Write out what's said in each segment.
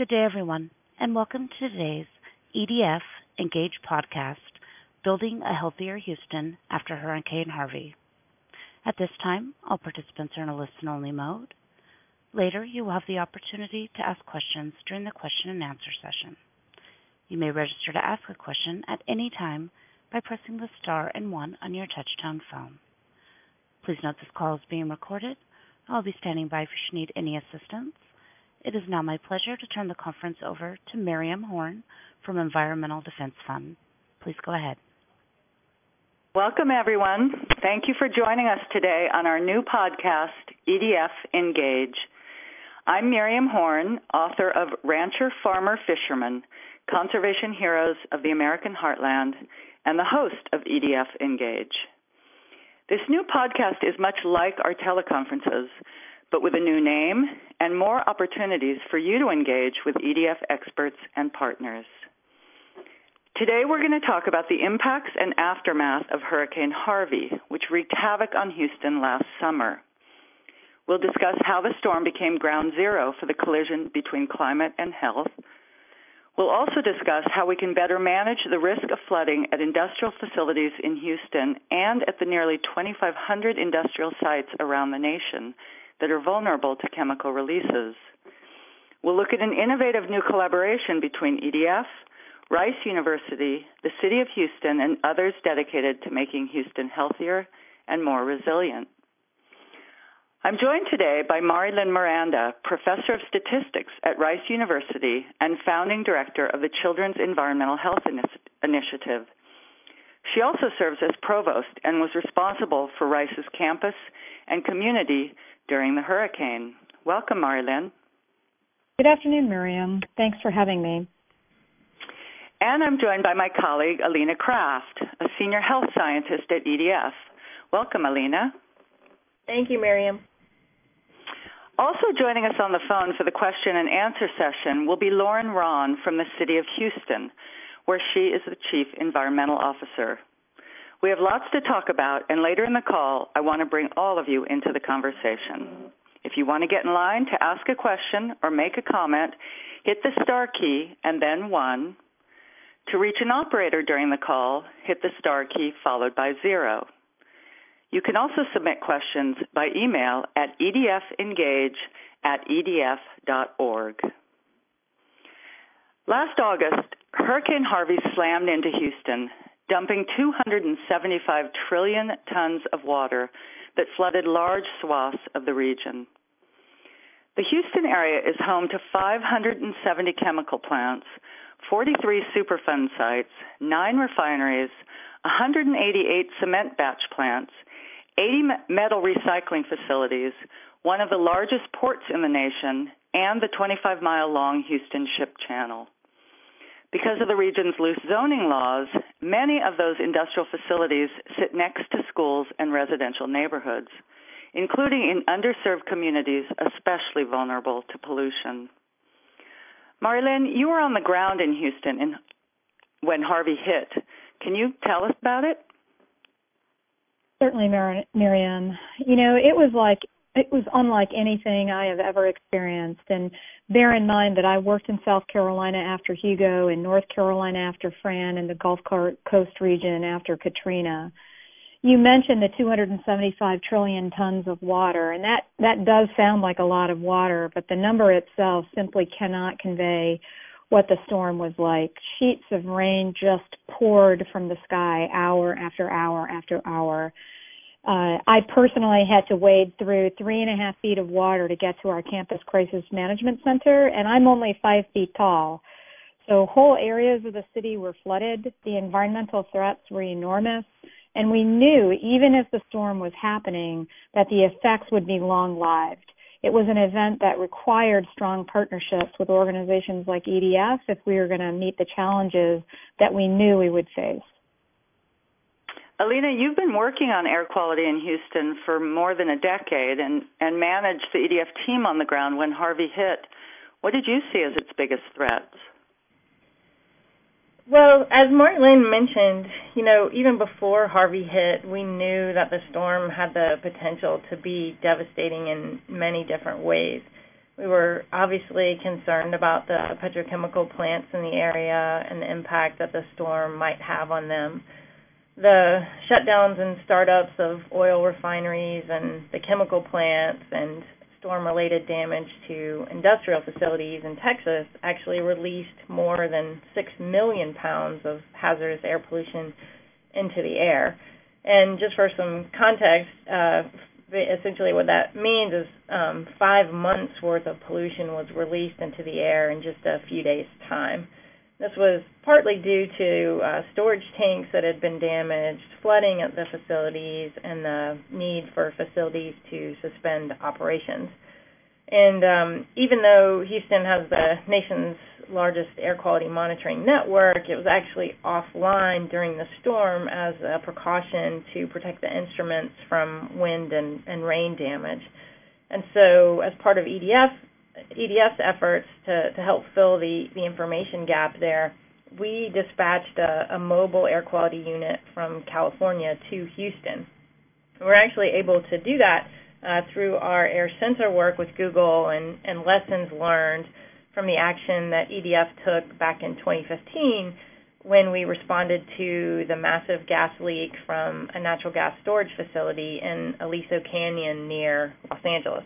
Good day, everyone, and welcome to today's EDF Engage podcast, Building a Healthier Houston After Hurricane Harvey. At this time, all participants are in a listen-only mode. Later, you will have the opportunity to ask questions during the question and answer session. You may register to ask a question at any time by pressing the star and 1 on your touch-tone phone. Please note this call is being recorded. I'll be standing by if you should need any assistance. It is now my pleasure to turn the conference over to Miriam Horn from Environmental Defense Fund. Please go ahead. Welcome, everyone. Thank you for joining us today on our new podcast, EDF Engage. I'm Miriam Horn, author of Rancher, Farmer, Fisherman, Conservation Heroes of the American Heartland, and the host of EDF Engage. This new podcast is much like our teleconferences, but with a new name and more opportunities for you to engage with EDF experts and partners. Today we're going to talk about the impacts and aftermath of Hurricane Harvey, which wreaked havoc on Houston last summer. We'll discuss how the storm became ground zero for the collision between climate and health. We'll also discuss how we can better manage the risk of flooding at industrial facilities in Houston and at the nearly 2,500 industrial sites around the nation that are vulnerable to chemical releases. We'll look at an innovative new collaboration between EDF, Rice University, the City of Houston, and others dedicated to making Houston healthier and more resilient. I'm joined today by Marilyn Miranda, Professor of Statistics at Rice University and Founding Director of the Children's Environmental Health Initiative. She also serves as Provost and was responsible for Rice's campus and community during the hurricane. Welcome, Marilyn. Good afternoon, Miriam. Thanks for having me. And I'm joined by my colleague, Alina Kraft, a senior health scientist at EDF. Welcome, Alina. Thank you, Miriam. Also joining us on the phone for the question and answer session will be Lauren Rahn from the City of Houston, where she is the Chief Environmental Officer. We have lots to talk about, and later in the call, I want to bring all of you into the conversation. If you want to get in line to ask a question or make a comment, hit the star key and then 1. To reach an operator during the call, hit the star key followed by 0. You can also submit questions by email at edfengage@edf.org. Last August, Hurricane Harvey slammed into Houston, dumping 275 trillion tons of water that flooded large swaths of the region. The Houston area is home to 570 chemical plants, 43 Superfund sites, 9 refineries, 188 cement batch plants, 80 metal recycling facilities, one of the largest ports in the nation, and the 25-mile-long Houston Ship Channel. Because of the region's loose zoning laws, many of those industrial facilities sit next to schools and residential neighborhoods, including in underserved communities especially vulnerable to pollution. Marilyn, you were on the ground in Houston when Harvey hit. Can you tell us about it? Certainly, Miriam. You know, it was unlike anything I have ever experienced. And bear in mind that I worked in South Carolina after Hugo, in North Carolina after Fran, and the Gulf Coast region after Katrina. You mentioned the 275 trillion tons of water, and that does sound like a lot of water, but the number itself simply cannot convey what the storm was like. Sheets of rain just poured from the sky hour after hour after hour. I personally had to wade through 3.5 feet of water to get to our campus crisis management center, and I'm only 5 feet tall. So whole areas of the city were flooded. The environmental threats were enormous, and we knew, even as the storm was happening, that the effects would be long-lived. It was an event that required strong partnerships with organizations like EDF if we were going to meet the challenges that we knew we would face. Alina, you've been working on air quality in Houston for more than a decade and managed the EDF team on the ground when Harvey hit. What did you see as its biggest threats? Well, as Marilyn mentioned, even before Harvey hit, we knew that the storm had the potential to be devastating in many different ways. We were obviously concerned about the petrochemical plants in the area and the impact that the storm might have on them. The shutdowns and startups of oil refineries and the chemical plants and storm-related damage to industrial facilities in Texas actually released more than 6 million pounds of hazardous air pollution into the air. And just for some context, essentially what that means is 5 months' worth of pollution was released into the air in just a few days' time. This was partly due to storage tanks that had been damaged, flooding at the facilities, and the need for facilities to suspend operations. And even though Houston has the nation's largest air quality monitoring network, it was actually offline during the storm as a precaution to protect the instruments from wind and rain damage. And so as part of EDF's efforts to help fill the information gap there, we dispatched a mobile air quality unit from California to Houston. We're actually able to do that through our air sensor work with Google and lessons learned from the action that EDF took back in 2015 when we responded to the massive gas leak from a natural gas storage facility in Aliso Canyon near Los Angeles.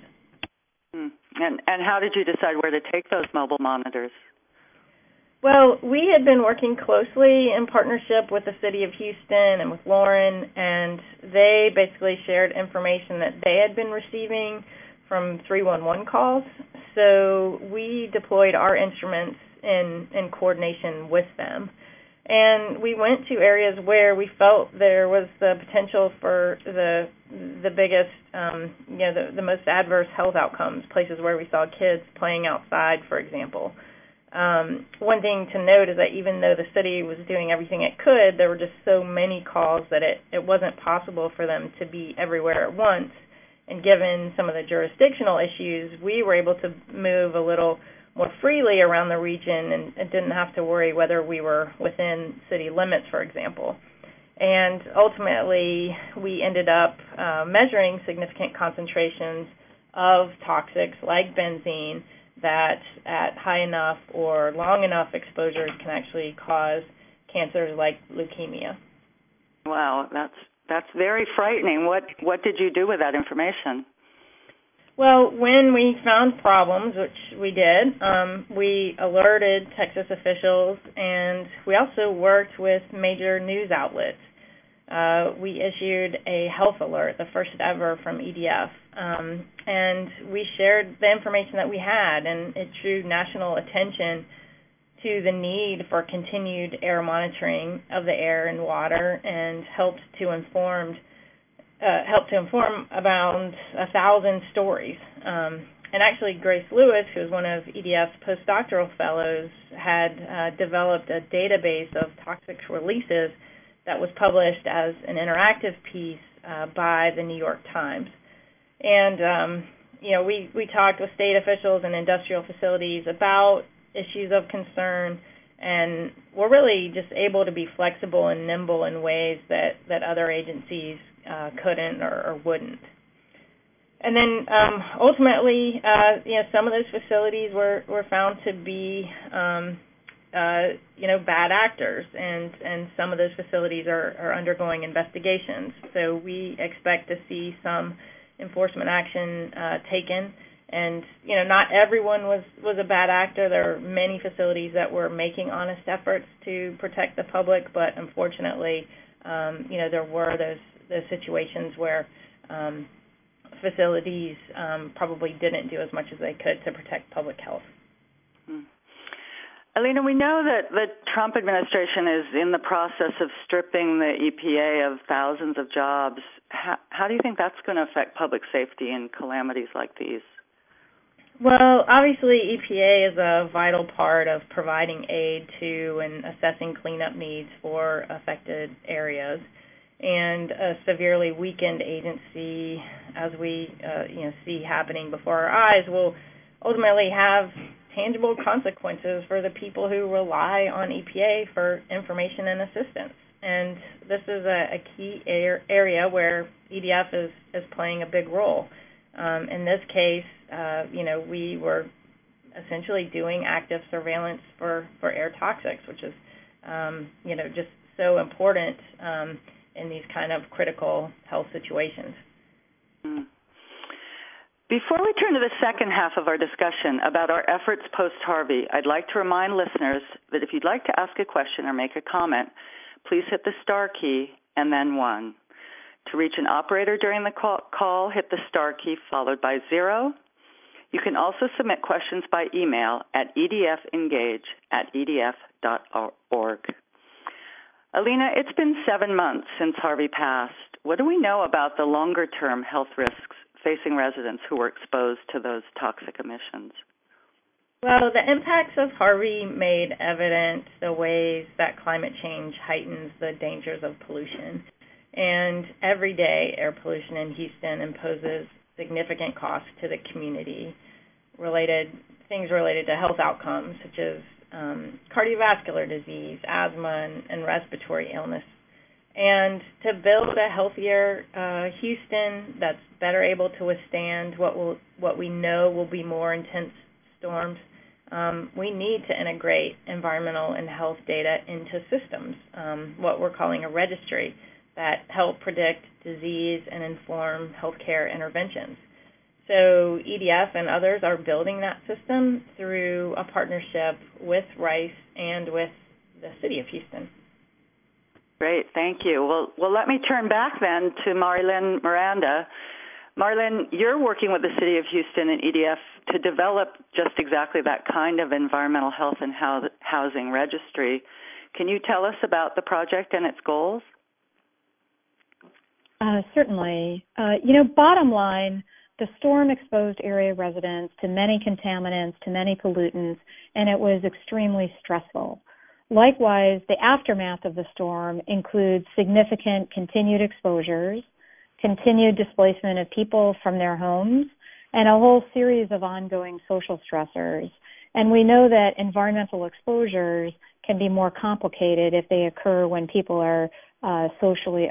And how did you decide where to take those mobile monitors? Well, we had been working closely in partnership with the City of Houston and with Lauren, and they basically shared information that they had been receiving from 311 calls. So we deployed our instruments in coordination with them. And we went to areas where we felt there was the potential for the biggest, the most adverse health outcomes, places where we saw kids playing outside, for example. One thing to note is that even though the city was doing everything it could, there were just so many calls that it wasn't possible for them to be everywhere at once. And given some of the jurisdictional issues, we were able to move a little more freely around the region and didn't have to worry whether we were within city limits, for example. And ultimately, we ended up measuring significant concentrations of toxics like benzene that at high enough or long enough exposures can actually cause cancers like leukemia. Wow, that's very frightening. What did you do with that information? Well, when we found problems, which we did, we alerted Texas officials, and we also worked with major news outlets. We issued a health alert, the first ever from EDF, and we shared the information that we had, and it drew national attention to the need for continued air monitoring of the air and water, and helped to inform about 1,000 stories. And actually, Grace Lewis, who is one of EDF's postdoctoral fellows, had developed a database of toxic releases that was published as an interactive piece by the New York Times. And, we talked with state officials and industrial facilities about issues of concern, and we're really just able to be flexible and nimble in ways that other agencies couldn't or wouldn't. And then ultimately, some of those facilities were found to be, bad actors, and some of those facilities are undergoing investigations. So we expect to see some enforcement action taken. And, not everyone was a bad actor. There are many facilities that were making honest efforts to protect the public, but unfortunately, there were those situations where facilities probably didn't do as much as they could to protect public health. Alina, we know that the Trump administration is in the process of stripping the EPA of thousands of jobs. How do you think that's going to affect public safety in calamities like these? Well, obviously EPA is a vital part of providing aid to and assessing cleanup needs for affected areas. And a severely weakened agency, as we see happening before our eyes, will ultimately have tangible consequences for the people who rely on EPA for information and assistance. And this is a key area where EDF is playing a big role. In this case, we were essentially doing active surveillance for air toxics, which is, just so important in these kind of critical health situations. Before we turn to the second half of our discussion about our efforts post-Harvey, I'd like to remind listeners that if you'd like to ask a question or make a comment, please hit the star key and then 1. To reach an operator during the call, hit the star key followed by 0. You can also submit questions by email at edfengage@edf.org. Alina, it's been 7 months since Harvey passed. What do we know about the longer-term health risks facing residents who were exposed to those toxic emissions? Well, the impacts of Harvey made evident the ways that climate change heightens the dangers of pollution. And every day, air pollution in Houston imposes significant costs to the community, things related to health outcomes such as cardiovascular disease, asthma, and respiratory illness. And to build a healthier Houston that's better able to withstand what we know will be more intense storms, we need to integrate environmental and health data into systems, what we're calling a registry, that help predict disease and inform healthcare interventions. So EDF and others are building that system through a partnership with Rice and with the City of Houston. Great, thank you. Well, let me turn back then to Marilyn Miranda. Marilyn, you're working with the City of Houston and EDF to develop just exactly that kind of environmental health and housing registry. Can you tell us about the project and its goals? Certainly. Bottom line, the storm exposed area residents to many contaminants, to many pollutants, and it was extremely stressful. Likewise, the aftermath of the storm includes significant continued exposures, continued displacement of people from their homes, and a whole series of ongoing social stressors. And we know that environmental exposures can be more complicated if they occur when people are socially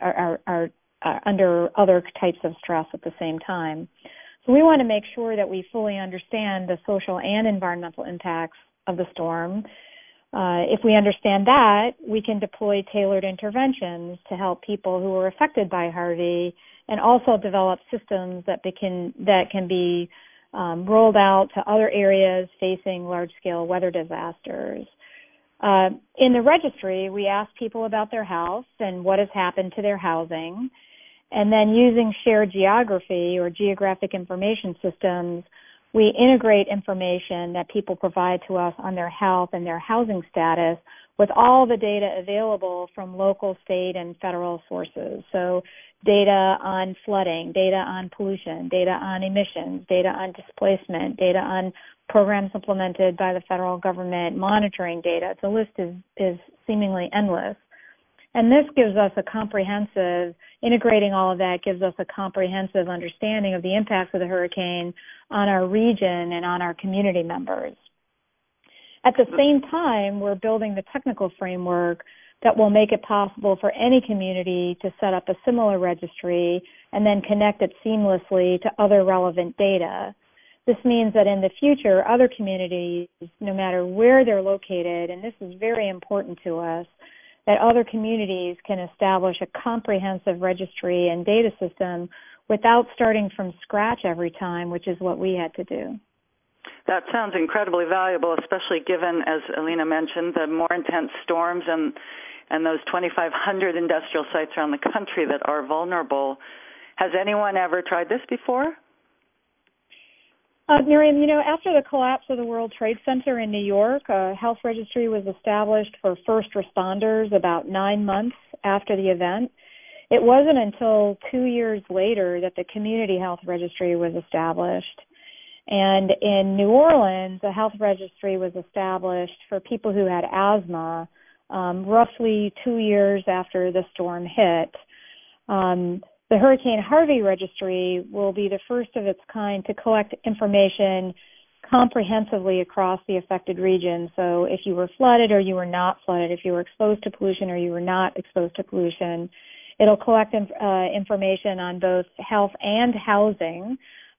under other types of stress at the same time. So we want to make sure that we fully understand the social and environmental impacts of the storm. If we understand that, we can deploy tailored interventions to help people who are affected by Harvey, and also develop systems that can be rolled out to other areas facing large-scale weather disasters. In the registry, we ask people about their house and what has happened to their housing. And then using shared geography or geographic information systems, we integrate information that people provide to us on their health and their housing status with all the data available from local, state, and federal sources. So data on flooding, data on pollution, data on emissions, data on displacement, data on programs implemented by the federal government, monitoring data. The list is seemingly endless. And this gives us integrating all of that gives us a comprehensive understanding of the impacts of the hurricane on our region and on our community members. At the same time, we're building the technical framework that will make it possible for any community to set up a similar registry and then connect it seamlessly to other relevant data. This means that in the future, other communities, no matter where they're located, and this is very important to us, that other communities can establish a comprehensive registry and data system without starting from scratch every time, which is what we had to do. That sounds incredibly valuable, especially given, as Alina mentioned, the more intense storms and those 2,500 industrial sites around the country that are vulnerable. Has anyone ever tried this before? Miriam, after the collapse of the World Trade Center in New York, a health registry was established for first responders about 9 months after the event. It wasn't until 2 years later that the community health registry was established. And in New Orleans, a health registry was established for people who had asthma roughly 2 years after the storm hit. The Hurricane Harvey registry will be the first of its kind to collect information comprehensively across the affected region. So if you were flooded or you were not flooded, if you were exposed to pollution or you were not exposed to pollution, it'll collect information on both health and housing.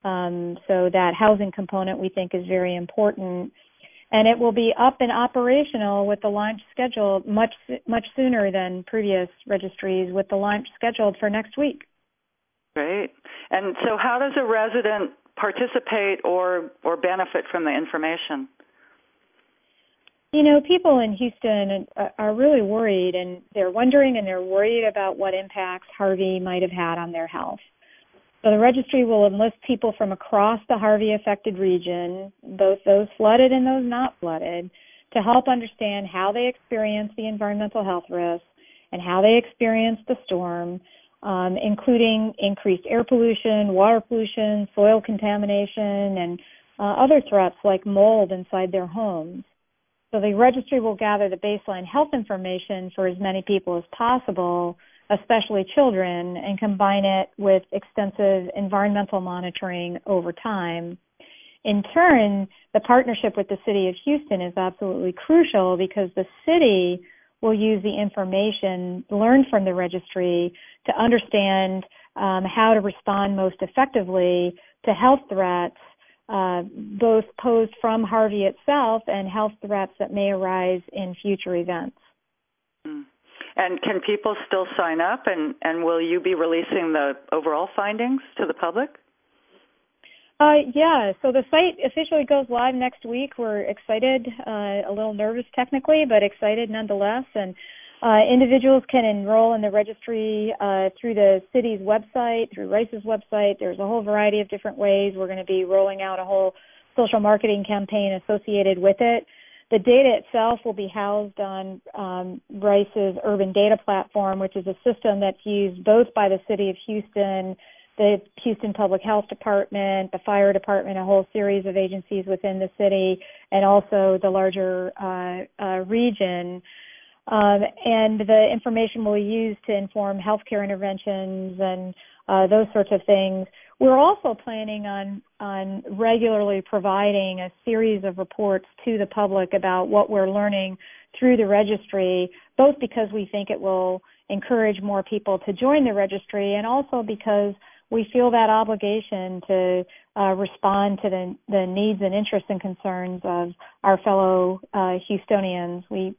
So that housing component we think is very important. And it will be up and operational with the launch scheduled much sooner than previous registries, with the launch scheduled for next week. Great. And so how does a resident participate or benefit from the information? You know, people in Houston are really worried, and they're wondering and they're worried about what impacts Harvey might have had on their health. So the registry will enlist people from across the Harvey-affected region, both those flooded and those not flooded, to help understand how they experienced the environmental health risks and how they experienced the storm, including increased air pollution, water pollution, soil contamination, and other threats like mold inside their homes. So the registry will gather the baseline health information for as many people as possible, especially children, and combine it with extensive environmental monitoring over time. In turn, the partnership with the City of Houston is absolutely crucial because the city will use the information learned from the registry to understand how to respond most effectively to health threats, both posed from Harvey itself and health threats that may arise in future events. And can people still sign up, and will you be releasing the overall findings to the public? Yeah, so the site officially goes live next week. We're excited, a little nervous technically, but excited nonetheless. And individuals can enroll in the registry through the city's website, through RICE's website. There's a whole variety of different ways. We're going to be rolling out a whole social marketing campaign associated with it. The data itself will be housed on RICE's Urban Data Platform, which is a system that's used both by the City of Houston, the Houston Public Health Department, the Fire Department, a whole series of agencies within the city, and also the larger region. And the information will be used to inform healthcare interventions and those sorts of things. We're also planning on regularly providing a series of reports to the public about what we're learning through the registry, both because we think it will encourage more people to join the registry, and also because we feel that obligation to respond to the needs and interests and concerns of our fellow Houstonians.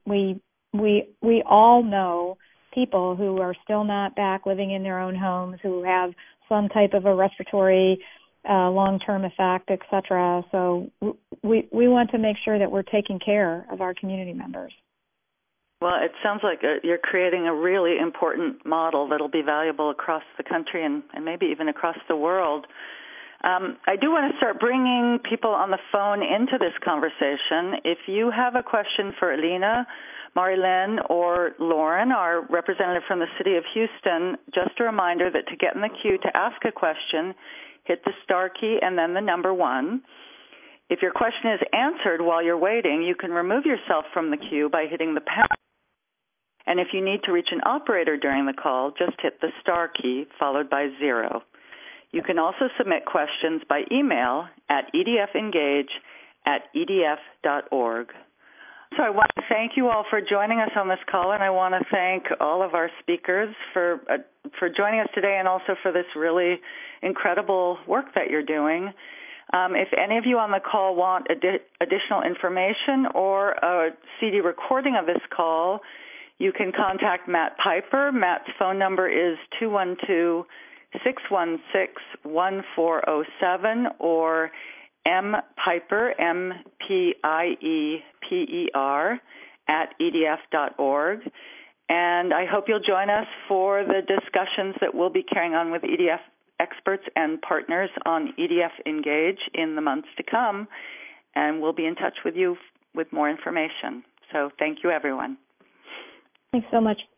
We all know people who are still not back living in their own homes, who have some type of a respiratory long-term effect, et cetera. So we want to make sure that we're taking care of our community members. Well, it sounds like you're creating a really important model that'll be valuable across the country and maybe even across the world. I do want to start bringing people on the phone into this conversation. If you have a question for Alina, Marilyn, or Lauren, our representative from the City of Houston, just a reminder that to get in the queue to ask a question, hit the star key and then the number 1. If your question is answered while you're waiting, you can remove yourself from the queue by hitting the pound. And if you need to reach an operator during the call, just hit the star key followed by 0. You can also submit questions by email at edfengage@edf.org. So I want to thank you all for joining us on this call, and I want to thank all of our speakers for joining us today, and also for this really incredible work that you're doing. If any of you on the call want additional information or a CD recording of this call, you can contact Matt Piper. Matt's phone number is 212-616-1407, or mpiper, MPIEPER, @edf.org. And I hope you'll join us for the discussions that we'll be carrying on with EDF experts and partners on EDF Engage in the months to come. And we'll be in touch with you with more information. So thank you, everyone. Thanks so much.